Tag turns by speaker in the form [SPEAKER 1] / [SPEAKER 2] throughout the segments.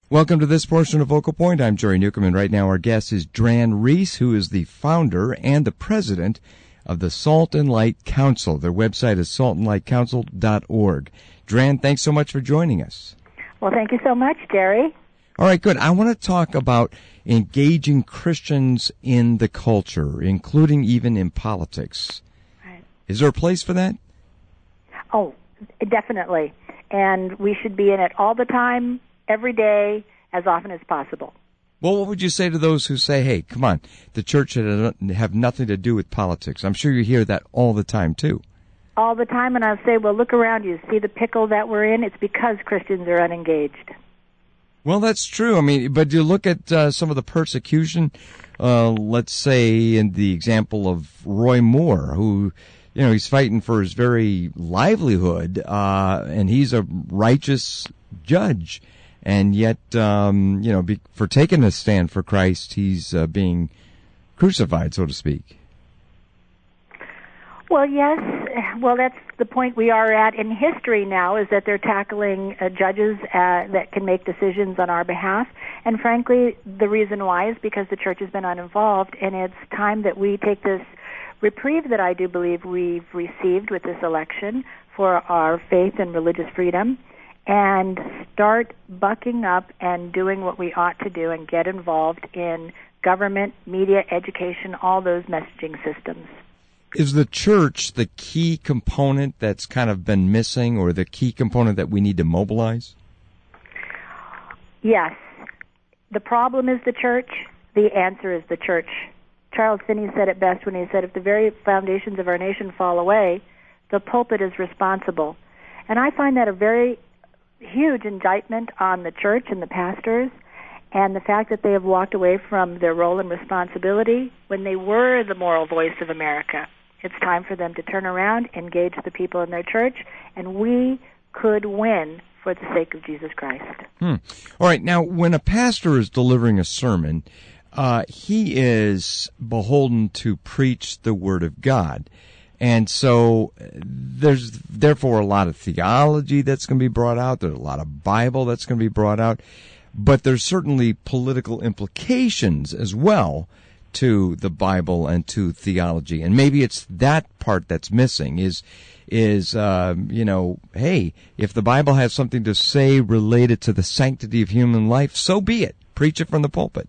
[SPEAKER 1] Welcome to this portion of Vocal Point. I'm Jerry Newcomb, and right now our guest is Dran Reese, who is the founder and the president of the Salt and Light Council. Their website is saltandlightcouncil.org. Dran, thanks so much for joining us.
[SPEAKER 2] Well, thank you so much, Jerry.
[SPEAKER 1] All right, good. I want to talk about engaging Christians in the culture, including even in politics.
[SPEAKER 2] Right.
[SPEAKER 1] Is there a place for that?
[SPEAKER 2] Oh, definitely. And we should be in it all the time, every day, as often as possible.
[SPEAKER 1] Well, what would you say to those who say, hey, come on, the church should have nothing to do with politics? I'm sure you hear that all the time, too.
[SPEAKER 2] All the time, and I'll say, well, look around you. See the pickle that we're in? It's because Christians are unengaged.
[SPEAKER 1] Well, that's true. I mean, but you look at some of the persecution, let's say in the example of Roy Moore, who, you know, he's fighting for his very livelihood, and he's a righteous judge. And yet, for taking a stand for Christ, he's being crucified, so to speak.
[SPEAKER 2] Well, yes. Well, that's the point we are at in history now, is that they're tackling judges that can make decisions on our behalf. And frankly, the reason why is because the church has been uninvolved, and it's time that we take this reprieve that I do believe we've received with this election for our faith and religious freedom, and start bucking up and doing what we ought to do and get involved in government, media, education, all those messaging systems.
[SPEAKER 1] Is the church the key component that's kind of been missing, or the key component that we need to mobilize?
[SPEAKER 2] Yes. The problem is the church. The answer is the church. Charles Finney said it best when he said, if the very foundations of our nation fall away, the pulpit is responsible. And I find that a very huge indictment on the church and the pastors, and the fact that they have walked away from their role and responsibility when they were the moral voice of America. It's time for them to turn around, engage the people in their church, and we could win for the sake of Jesus Christ.
[SPEAKER 1] All right. Now, when a pastor is delivering a sermon, he is beholden to preach the Word of God. And so there's therefore a lot of theology that's going to be brought out. There's a lot of Bible that's going to be brought out. But there's certainly political implications as well to the Bible and to theology. And maybe it's that part that's missing is hey, if the Bible has something to say related to the sanctity of human life, so be it. Preach it from the pulpit.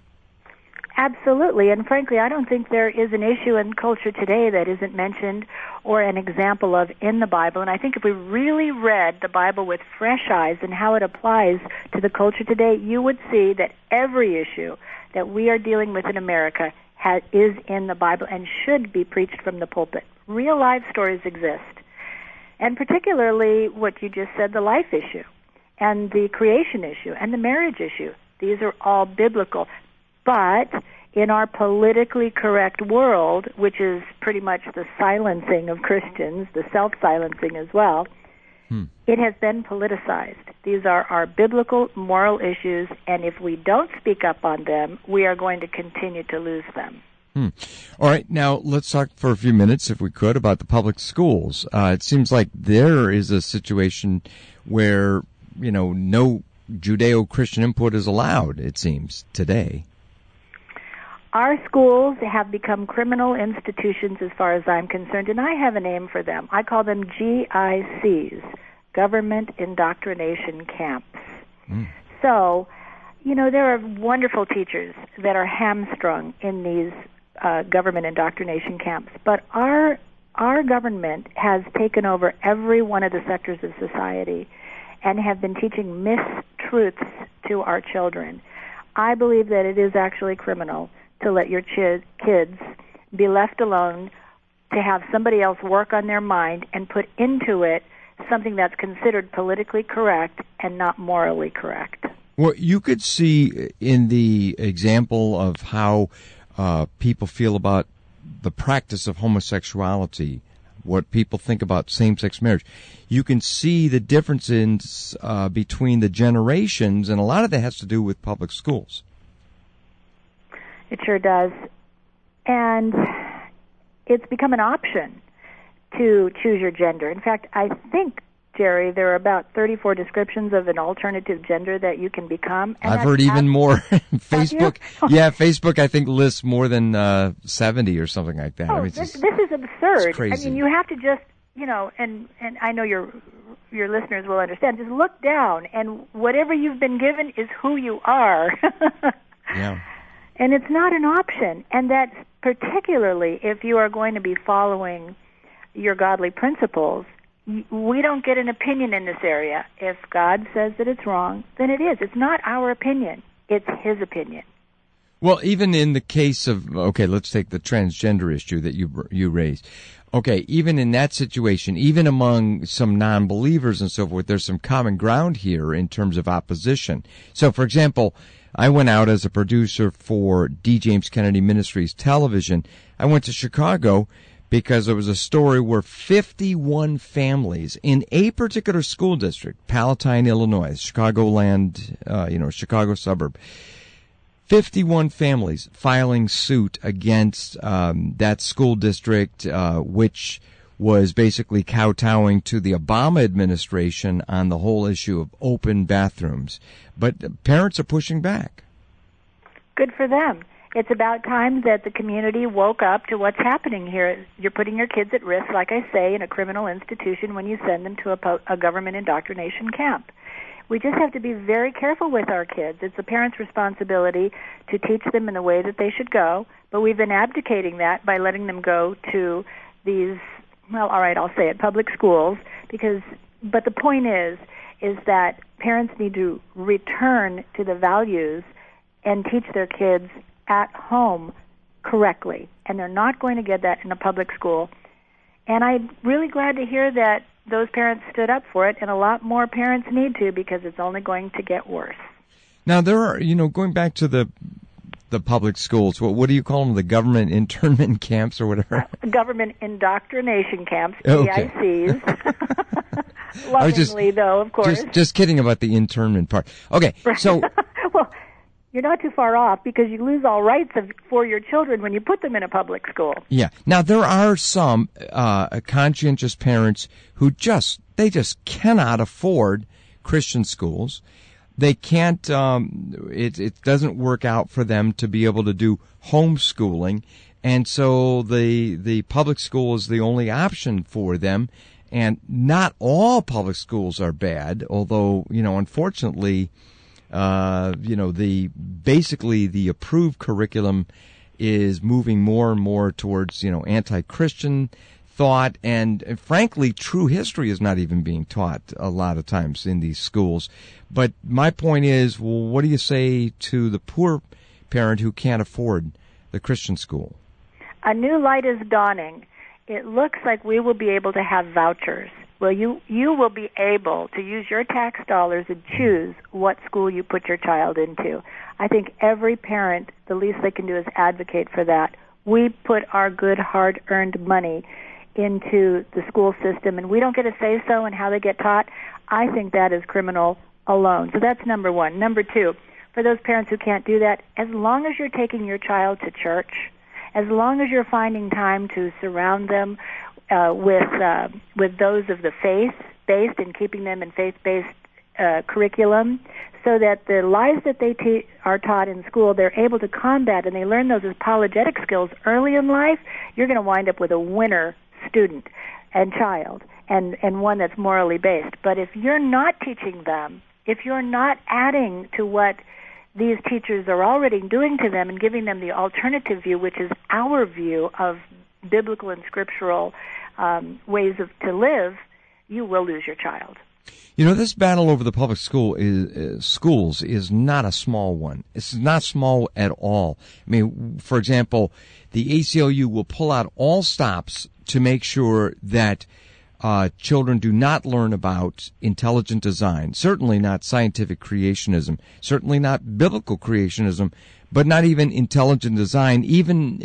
[SPEAKER 2] Absolutely, and frankly, I don't think there is an issue in culture today that isn't mentioned or an example of in the Bible. And I think if we really read the Bible with fresh eyes and how it applies to the culture today, you would see that every issue that we are dealing with in America is in the Bible and should be preached from the pulpit. Real life stories exist. And particularly what you just said, the life issue and the creation issue and the marriage issue. These are all biblical. But in our politically correct world, which is pretty much the silencing of Christians, the self-silencing as well, it has been politicized. These are our biblical, moral issues, and if we don't speak up on them, we are going to continue to lose them.
[SPEAKER 1] All right, now let's talk for a few minutes, if we could, about the public schools. It seems like there is a situation where, no Judeo-Christian input is allowed, it seems, today.
[SPEAKER 2] Our schools have become criminal institutions as far as I'm concerned, and I have a name for them. I call them GICs, Government Indoctrination Camps. So, there are wonderful teachers that are hamstrung in these government indoctrination camps, but our government has taken over every one of the sectors of society and have been teaching mistruths to our children. I believe that it is actually criminal to let your kids be left alone, to have somebody else work on their mind and put into it something that's considered politically correct and not morally correct.
[SPEAKER 1] Well, you could see in the example of how people feel about the practice of homosexuality, what people think about same-sex marriage. You can see the differences between the generations, and a lot of that has to do with public schools.
[SPEAKER 2] It sure does. And it's become an option to choose your gender. In fact, I think Jerry, there are about 34 descriptions of an alternative gender that you can become. And
[SPEAKER 1] I've heard even more. Facebook, Facebook, I think, lists more than 70 or something like that.
[SPEAKER 2] Oh,
[SPEAKER 1] I mean,
[SPEAKER 2] this is absurd.
[SPEAKER 1] It's crazy.
[SPEAKER 2] I mean, you have to just, and I know your listeners will understand. Just look down, and whatever you've been given is who you are.
[SPEAKER 1] Yeah.
[SPEAKER 2] And it's not an option. And that's particularly if you are going to be following your godly principles. We don't get an opinion in this area. If God says that it's wrong, then it is. It's not our opinion. It's His opinion.
[SPEAKER 1] Well, even in the case of, okay, let's take the transgender issue that you raised. Okay, even in that situation, even among some non-believers and so forth, there's some common ground here in terms of opposition. So, for example, I went out as a producer for D. James Kennedy Ministries Television. I went to Chicago because there was a story where 51 families in a particular school district, Palatine, Illinois, Chicagoland, Chicago suburb, 51 families filing suit against that school district, which was basically kowtowing to the Obama administration on the whole issue of open bathrooms. But parents are pushing back.
[SPEAKER 2] Good for them. It's about time that the community woke up to what's happening here. You're putting your kids at risk, like I say, in a criminal institution when you send them to a government indoctrination camp. We just have to be very careful with our kids. It's the parents' responsibility to teach them in the way that they should go, but we've been abdicating that by letting them go to these, well, all right, I'll say it, public schools, but the point is that parents need to return to the values and teach their kids at home correctly, and they're not going to get that in a public school. And I'm really glad to hear that those parents stood up for it, and a lot more parents need to, because it's only going to get worse.
[SPEAKER 1] Now, there are, going back to the public schools, what do you call them, the government internment camps or whatever?
[SPEAKER 2] Government indoctrination camps,
[SPEAKER 1] Okay.
[SPEAKER 2] GICs. Lovingly, though, of course.
[SPEAKER 1] Just kidding about the internment part. Okay, so...
[SPEAKER 2] Well, you're not too far off, because you lose all rights for your children when you put them in a public school. Yeah.
[SPEAKER 1] Now, there are some conscientious parents who just cannot afford Christian schools. They can't, it doesn't work out for them to be able to do homeschooling. And so the public school is the only option for them. And not all public schools are bad, although, unfortunately, the approved curriculum is moving more and more towards, anti-Christian thought, and frankly, true history is not even being taught a lot of times in these schools. But my point is, well, what do you say to the poor parent who can't afford the Christian school?
[SPEAKER 2] A new light is dawning. It looks like we will be able to have vouchers. Well, you will be able to use your tax dollars and choose what school you put your child into. I think every parent, the least they can do is advocate for that. We put our good, hard-earned money into the school system, and we don't get a say-so in how they get taught. I think that is criminal alone. So that's number one. Number two, for those parents who can't do that, as long as you're taking your child to church, as long as you're finding time to surround them with those of the faith-based and keeping them in faith-based curriculum, so that the lies that they are taught in school, they're able to combat, and they learn those apologetic skills early in life, you're going to wind up with a winner student and child, and one that's morally based. But if you're not teaching them, if you're not adding to what these teachers are already doing to them and giving them the alternative view, which is our view of biblical and scriptural ways to live, you will lose your child.
[SPEAKER 1] This battle over the public schools is not a small one. It's not small at all. I mean, for example, the ACLU will pull out all stops to make sure that children do not learn about intelligent design, certainly not scientific creationism, certainly not biblical creationism, but not even intelligent design. Even,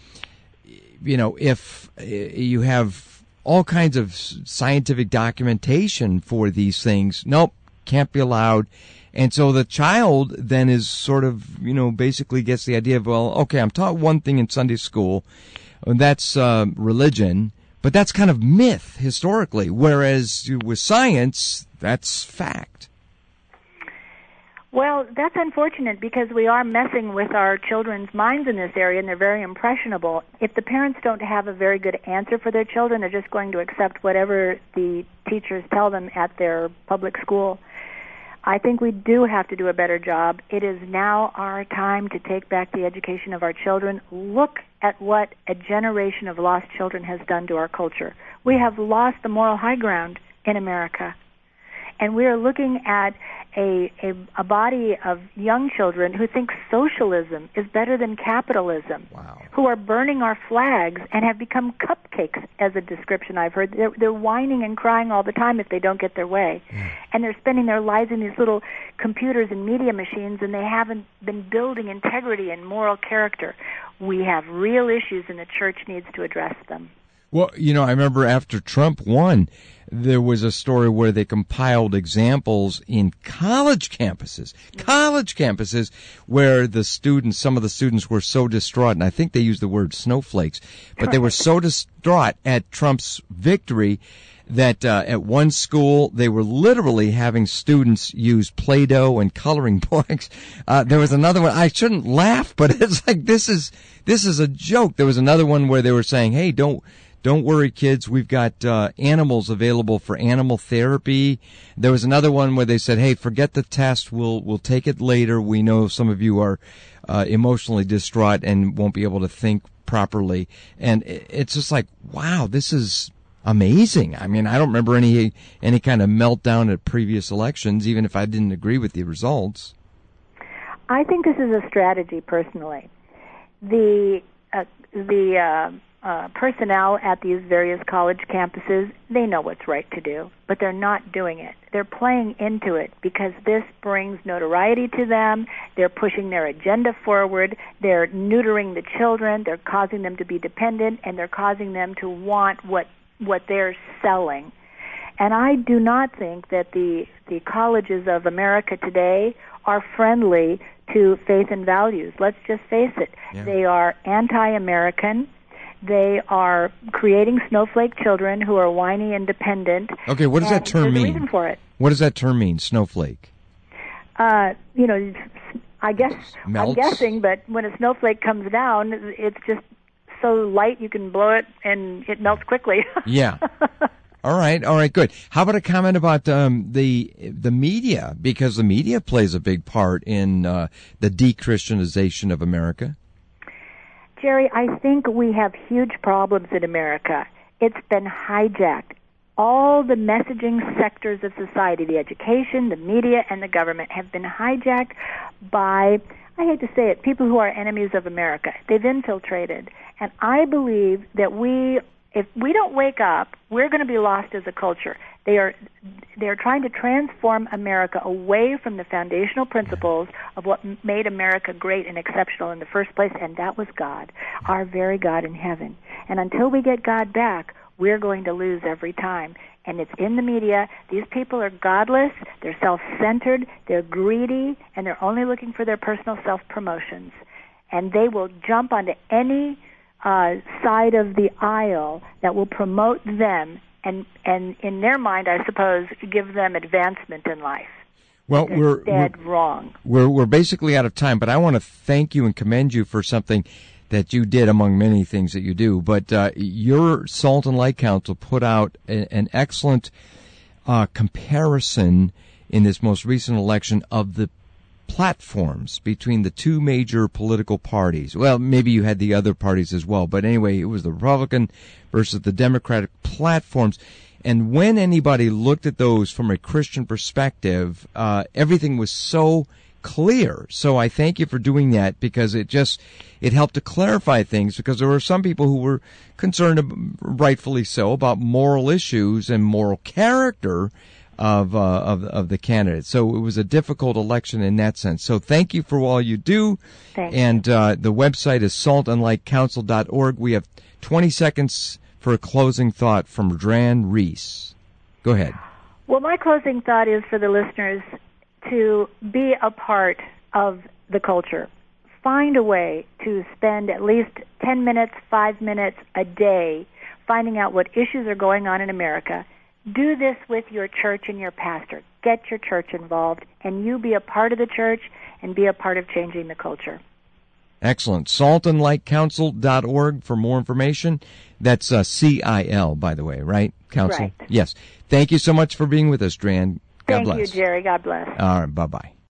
[SPEAKER 1] if you have all kinds of scientific documentation for these things, nope, can't be allowed. And so the child then is sort of, basically gets the idea of, well, okay, I'm taught one thing in Sunday school, and that's religion, But that's kind of myth historically, whereas with science, that's fact.
[SPEAKER 2] Well, that's unfortunate because we are messing with our children's minds in this area, and they're very impressionable. If the parents don't have a very good answer for their children, they're just going to accept whatever the teachers tell them at their public school. I think we do have to do a better job. It is now our time to take back the education of our children. Look at what a generation of lost children has done to our culture. We have lost the moral high ground in America. And we are looking at a body of young children who think socialism is better than capitalism,
[SPEAKER 1] wow,
[SPEAKER 2] who are burning our flags and have become cupcakes, as a description I've heard. They're whining and crying all the time if they don't get their way. And they're spending their lives in these little computers and media machines, and they haven't been building integrity and moral character. We have real issues, and the church needs to address them.
[SPEAKER 1] Well, I remember after Trump won, there was a story where they compiled examples in college campuses where some of the students were so distraught, and I think they used the word snowflakes, but they were so distraught at Trump's victory that at one school they were literally having students use Play-Doh and coloring books. There was another one. I shouldn't laugh, but it's like this is a joke. There was another one where they were saying, "Hey, don't worry, kids. We've got animals available for animal therapy." There was another one where they said, "Hey, forget the test. We'll take it later. We know some of you are emotionally distraught and won't be able to think properly." And it's just like, wow, this is amazing. I mean, I don't remember any kind of meltdown at previous elections, even if I didn't agree with the results.
[SPEAKER 2] I think this is a strategy, personally. The personnel at these various college campuses, they know what's right to do, but they're not doing it. They're playing into it because this brings notoriety to them. They're pushing their agenda forward. They're neutering the children. They're causing them to be dependent, and they're causing them to want what they're selling. And I do not think that the colleges of America today are friendly to faith and values. Let's just face it. Yeah. They are anti-American. They are creating snowflake children who are whiny and dependent.
[SPEAKER 1] Okay, what does that term mean?
[SPEAKER 2] There's a reason for it.
[SPEAKER 1] What does that term mean, snowflake?
[SPEAKER 2] I guess
[SPEAKER 1] melts?
[SPEAKER 2] I'm guessing, but when a snowflake comes down, it's just so light you can blow it and it melts quickly.
[SPEAKER 1] Yeah. All right, good. How about a comment about the media? Because the media plays a big part in the de-Christianization of America.
[SPEAKER 2] Jerry, I think we have huge problems in America. It's been hijacked. All the messaging sectors of society, the education, the media, and the government have been hijacked by, I hate to say it, people who are enemies of America. They've infiltrated. And I believe that if we don't wake up, we're going to be lost as a culture. They are trying to transform America away from the foundational principles of what made America great and exceptional in the first place, and that was God, our very God in heaven. And until we get God back, we're going to lose every time. And it's in the media. These people are godless, they're self-centered, they're greedy, and they're only looking for their personal self-promotions. And they will jump onto any side of the aisle that will promote them and in their mind, I suppose, give them advancement in life.
[SPEAKER 1] Well, we're
[SPEAKER 2] wrong.
[SPEAKER 1] We're basically out of time, but I want to thank you and commend you for something that you did among many things that you do. But your Salt and Light Council put out an excellent comparison in this most recent election of the platforms between the two major political parties. Well, maybe you had the other parties as well, but anyway, it was the Republican versus the Democratic platforms. And when anybody looked at those from a Christian perspective, everything was so clear. So I thank you for doing that, because it helped to clarify things, because there were some people who were concerned, rightfully so, about moral issues and moral character of the candidates. So it was a difficult election in that sense. So thank you for all you do.
[SPEAKER 2] Thanks.
[SPEAKER 1] And the website is saltandlightcouncil.org. We have 20 seconds for a closing thought from Dran Reese. Go ahead.
[SPEAKER 2] Well, my closing thought is for the listeners to be a part of the culture. Find a way to spend at least 10 minutes, 5 minutes a day finding out what issues are going on in America, do this with your church and your pastor. Get your church involved, and you be a part of the church and be a part of changing the culture.
[SPEAKER 1] Excellent. saltandlightcouncil.org for more information. That's CIL, by the way, right? Council?
[SPEAKER 2] Right.
[SPEAKER 1] Yes. Thank you so much for being with us, Dran. God bless.
[SPEAKER 2] Thank you, Jerry. God bless.
[SPEAKER 1] All right. Bye-bye.